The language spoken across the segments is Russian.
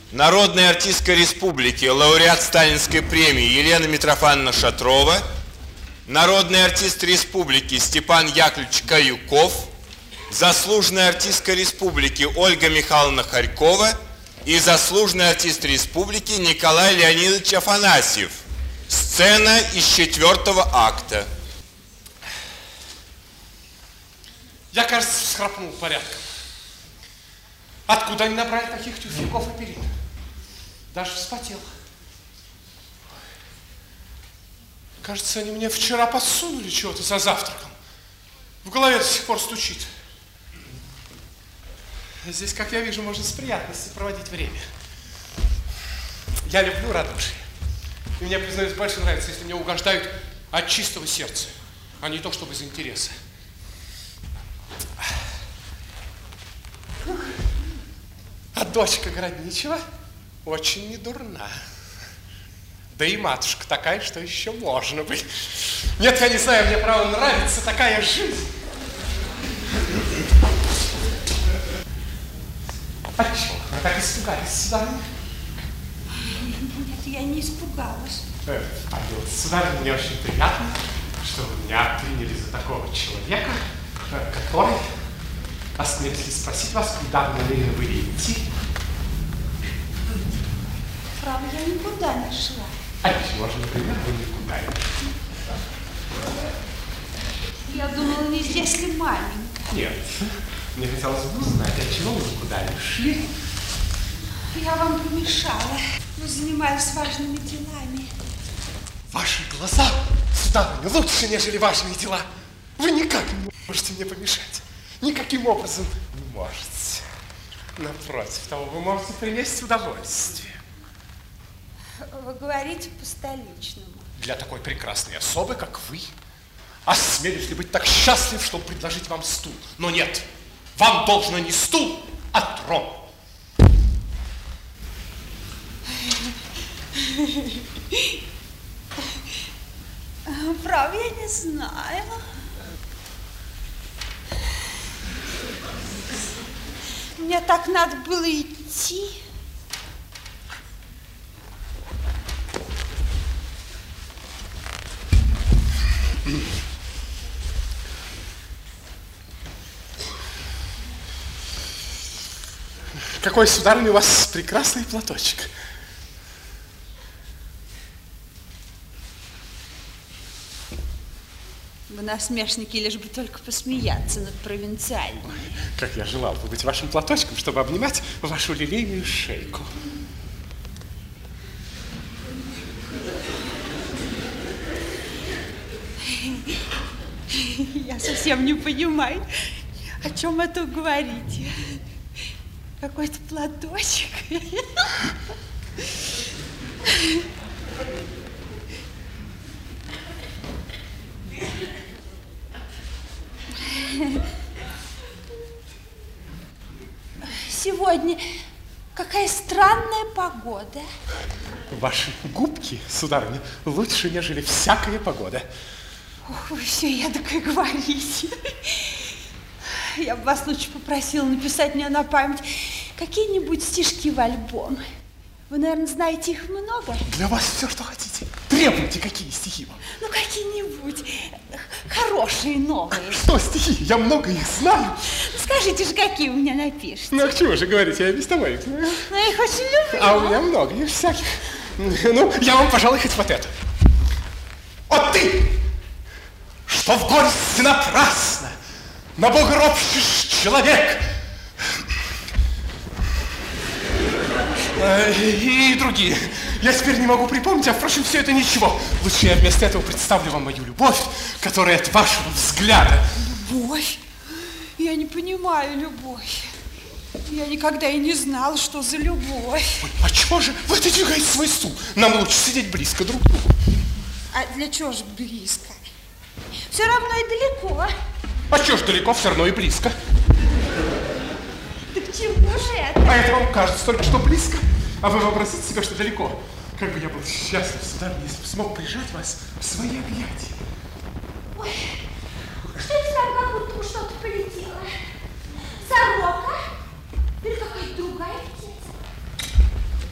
народная артистка республики, лауреат Сталинской премии Елена Митрофановна Шатрова, народный артист республики Степан Яковлевич Каюков, заслуженная артистка республики Ольга Михайловна Харькова и заслуженный артист республики Николай Леонидович Афанасьев. Сцена из 4-го акта. Я, кажется, схрапнул порядком. Откуда они набрали таких тюфяков и перин? Даже вспотел. Кажется, они мне вчера подсунули чего-то за завтраком. В голове до сих пор стучит. Здесь, как я вижу, можно с приятностью проводить время. Я люблю радушие. И мне, признаюсь, больше нравится, если мне угождают от чистого сердца, а не то, чтобы из интереса. А дочка Городничева очень недурна. Да и матушка такая, что еще можно быть. Нет, я не знаю, мне, право, нравится такая жизнь. А чего? Вы так испугались, сударыня? Нет, я не испугалась. Сударыня, мне очень приятно, что вы меня приняли за такого человека, который... Осмелюсь ли спросить вас, куда вы намерены были идти? Право, я никуда не шла. А чего же, например, вы никуда не шли? Я думала, не здесь ли маменька? Нет. Мне хотелось бы узнать, от чего вы никуда не шли. Я вам помешала. Вы занимались важными делами. Ваши глаза, сударыня, лучше, нежели важные дела. Вы никак не можете мне помешать. Никаким образом не можете. Напротив того, вы можете принести удовольствие. Вы говорите по-столичному. Для такой прекрасной особы, как вы, осмелюсь ли быть так счастлив, чтобы предложить вам стул. Но нет, вам должно не стул, а трон. Право, я не знаю. Мне так надо было идти. Какой, сударыня, у вас прекрасный платочек. Вы насмешники, лишь бы только посмеяться над провинциальным. Как я желал бы быть вашим платочком, чтобы обнимать вашу лилейную шейку. Я совсем не понимаю, о чем это говорите. Какой-то платочек. Сегодня какая странная погода. Ваши губки, сударыня, лучше, нежели всякая погода. Ох, вы все эдакое говорите. Я бы вас лучше попросила написать мне на память какие-нибудь стишки в альбом. Вы, наверное, знаете их много. Для вас все, что хотите. Требуйте, какие стихи вам. Ну, какие-нибудь хорошие, новые. Что стихи? Я много их знаю. Скажите же, какие вы мне напишите. Ну, а к чему же говорить? Я без того их знаю. Ну, я их очень люблю. А у меня много их всяких. Ну, я вам, пожалуй, хоть вот это. Вот ты, что в горести напрасно на Бога ропщешь, человек. И другие. Я теперь не могу припомнить, а, впрочем, все это ничего. Лучше я вместо этого представлю вам мою любовь, которая от вашего взгляда. Любовь? Я не понимаю любовь. Я никогда и не знала, что за любовь. Ой, а чего же вы отодвигаете свой стул? Нам лучше сидеть близко друг к другу. А для чего же близко? Все равно и далеко. А чего ж далеко, все равно и близко. Так чего же это? А это вам кажется только что близко, а вы вообразите себе, что далеко. Как бы я был счастлив, сударыня, если бы смог прижать вас в свои объятия. Ой, что это там, как будто что-то полетело? Сорока? Или какая-то другая птица?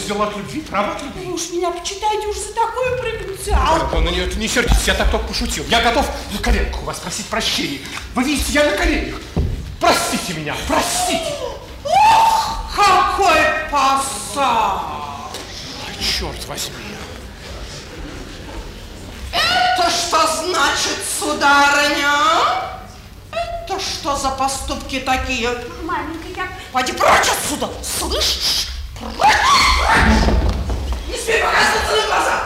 сделал от любви, право от любви. Вы уж меня почитайте уж за такой провинциал. Антон, нет, не сердитесь, я так только пошутил. Я готов на коленках у вас просить прощения. Вы видите, я на коленях. Простите меня, простите. Ох, какой пассаж! Черт возьми. Это что значит, сударыня? Это что за поступки такие? Маменька, я... Пойди прочь отсюда, слышишь? Прочь! Не смей показываться на глаза!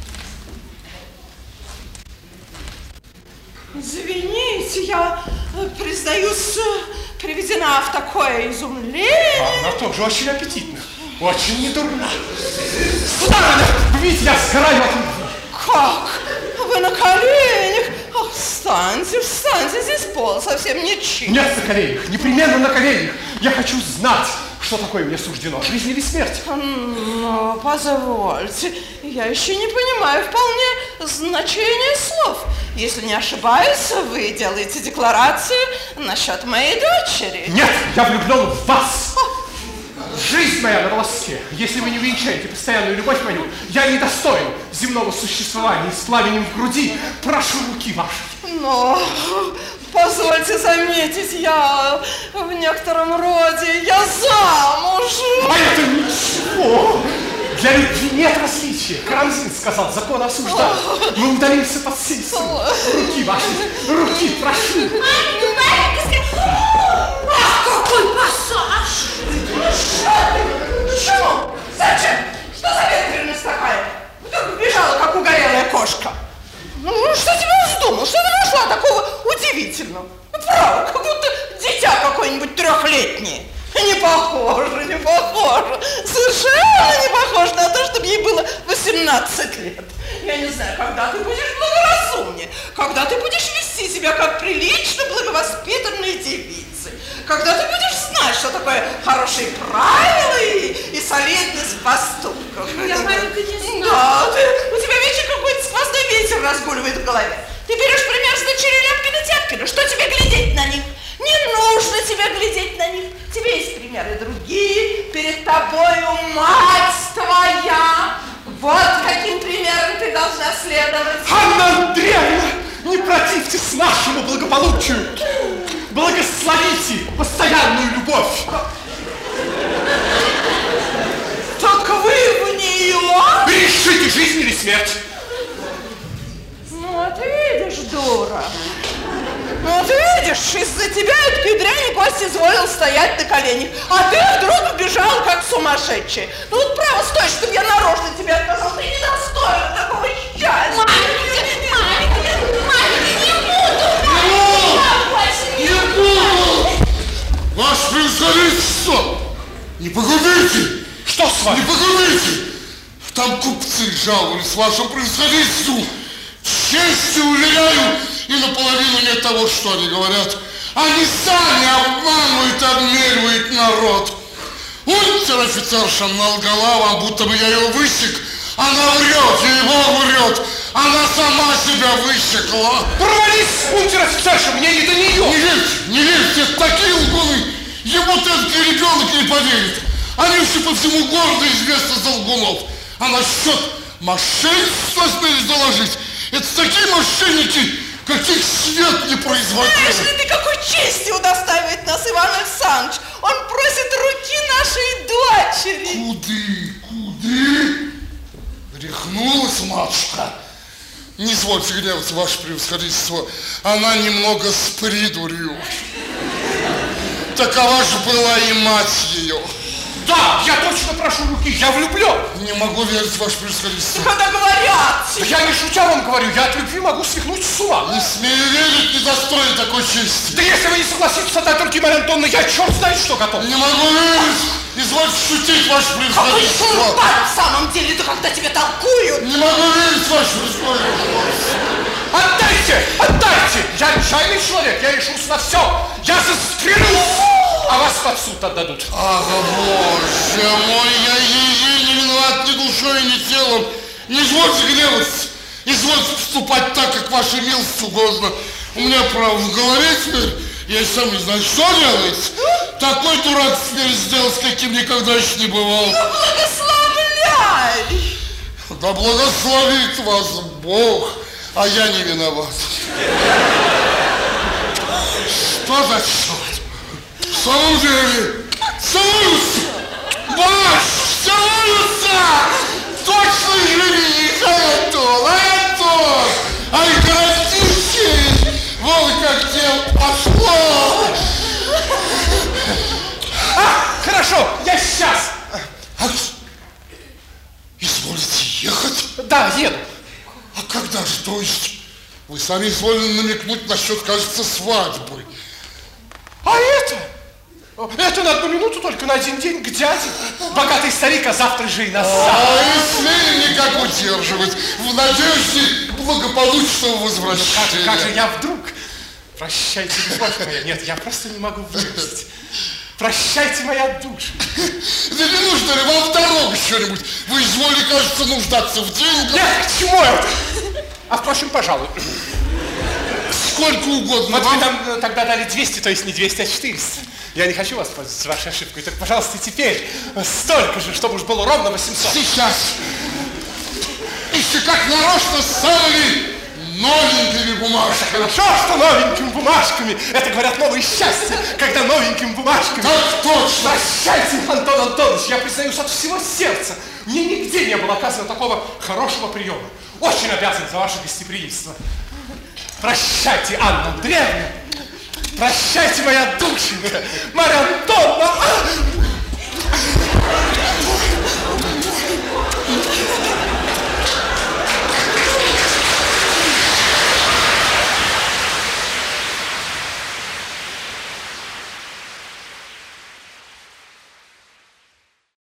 Извините, я, признаюсь, приведена в такое изумление. Она тоже очень аппетитна, очень недурна. Сударыня, вы видите, я сгораю от любви. Как? Вы на коленях? Ах, встаньте, встаньте, здесь пол совсем не чист. Нет, на коленях, непременно на коленях. Я хочу знать, что такое мне суждено, жизнь или смерть. Но, позвольте, я еще не понимаю вполне значения слов. Если не ошибаюсь, вы делаете декларацию насчет моей дочери. Нет, я влюблен в вас. Жизнь моя на волоске. Если вы не венчаете постоянную любовь мою, я недостоин земного существования с пламенем в груди. Прошу руки вашей. Но, позвольте заметить, я в некотором роде, я замужем. А это ничего. Для любви нет различия. Карамзин сказал, закон осуждает. Мы удалимся под сельцем. Руки ваши, руки, прошу. Ах, какой пассаж! Почему? Зачем? Что за ветреность такая? Вдруг бежала, как угорелая кошка. Ну, что тебе вздумал? Что ты нашла такого удивительного? Ну, право, как будто дитя какое-нибудь 3-летнее. Не похоже, не похоже. Совершенно не похоже на то, чтобы ей было 18 лет. Я не знаю, когда ты будешь благоразумнее, когда ты будешь вести себя как прилично благовоспитанные девицы, когда ты будешь знать, что такое хорошие правила и солидность в поступках. Я, маленька, не знаю. Да, у тебя вечно какой-то сквозной ветер разгуливает в голове. Ты берешь пример с дочерей Ляпкина-Тяпкина. Что тебе глядеть на них? Не нужно тебе глядеть на них. Тебе есть примеры другие. Перед тобою мать твоя. Вот каким примером ты должна следовать. Анна Андреевна, не противьтесь нашему благополучию. Благословите постоянную любовь. Так вы в нее? Решите, жизнь или смерть. Ну, вот видишь, дура. Ну, вот видишь, из-за тебя этот педряник Кость изволил стоять на коленях, а ты вдруг бежал, как сумасшедший. Ну, вот право, стой, чтобы я нарочно тебе отказал. Ты недостойна такого счастья. Маменька, не буду! Ваше превосходительство! Не погубите! Что с вами? Не погубите! Там купцы жаловались вашему превосходительству. Честью уверяю, и наполовину не того, что они говорят. Они сами обманывают, обмеривают народ. Унтер-офицерша налгала вам, будто бы я ее высек. Она врет, ей-богу врет. Она сама себя высекла. Провались, унтер-офицерша, мне не до нее. Не верьте, это такие лгуны. Ему этот ребенок не поверит. Они все по всему городу известны за лгунов. А насчет мошенничества смею доложить. Это такие мошенники, каких свет не производил. Знаешь ли ты, какой чести удостаивает нас Иван Александрович? Он просит руки нашей дочери. Куды? Рехнулась матушка. Не извольте гневаться, ваше превосходительство. Она немного с придурью. Такова же была и мать ее. Да, я точно прошу руки, я влюблен. Не могу верить, ваше превосходительство. Когда говорят. Я не шутя вам говорю, я от любви могу свихнуть с ума. Не смею верить, не достоин такой чести. Да если вы не согласитесь отдать руки, Марья Антоновна, я черт знает что готов. Не могу верить. Извольте шутить, ваше Какой превосходительство. султан в самом деле, да когда тебе толкуют. Не могу верить, ваше превосходительство. Отдайте, отдайте. Я отчаянный человек, я решусь на все. Я застрелюсь, а вас под суд отдадут. Ах, боже мой, я ей не виноват ни душой, ни телом. Не извольте гневаться. Извольте поступать так, как вашей милости угодно. У меня, право, в голове теперь, я и сам не знаю, что делать. Такой дурак теперь сделал, с каким никогда еще не бывал. Благословляю Гуляй! Да благословит вас Бог, а я не виноват. Что за черт? В самом деле, целуются! Баш, целуются! Точно жених, Анатол! Ай, городище! Вон как дело пошло! Хорошо, я сейчас. Изволите ехать? Да, еду. А когда же, то есть? Вы сами изволили намекнуть насчет, кажется, свадьбы. А это? Это на 1 минуту, только на 1 день к дяде. Богатый старик, а завтра же и на сад. А если никак удерживать, в надежде благополучного возвращения. Как же я вдруг? Прощайте, любовь моя. Нет, я просто не могу вынести. Прощайте, моя душа. Да не нужно ли вам в дорогу что-нибудь? Вы изволили, кажется, нуждаться в деньгах. Нет, к чему это? А впрочем, пожалуй. Сколько угодно. Вот вы там тогда дали 200, то есть не 200, а 400. Я не хочу воспользоваться вашей ошибкой. Так, пожалуйста, теперь столько же, чтобы уж было ровно 800. Сейчас. Еще как нарочно ставили новенькими бумажками. Хорошо, что новенькими бумажками. Это, говорят, новое счастье, когда новенькими бумажками. Так точно. Прощайте, Антон Антонович, я признаюсь от всего сердца. Мне нигде не было оказано такого хорошего приема. Очень обязан за ваше гостеприимство. Прощайте, Анна Андреевна. Прощайте, моя душенька. Марья Антоновна.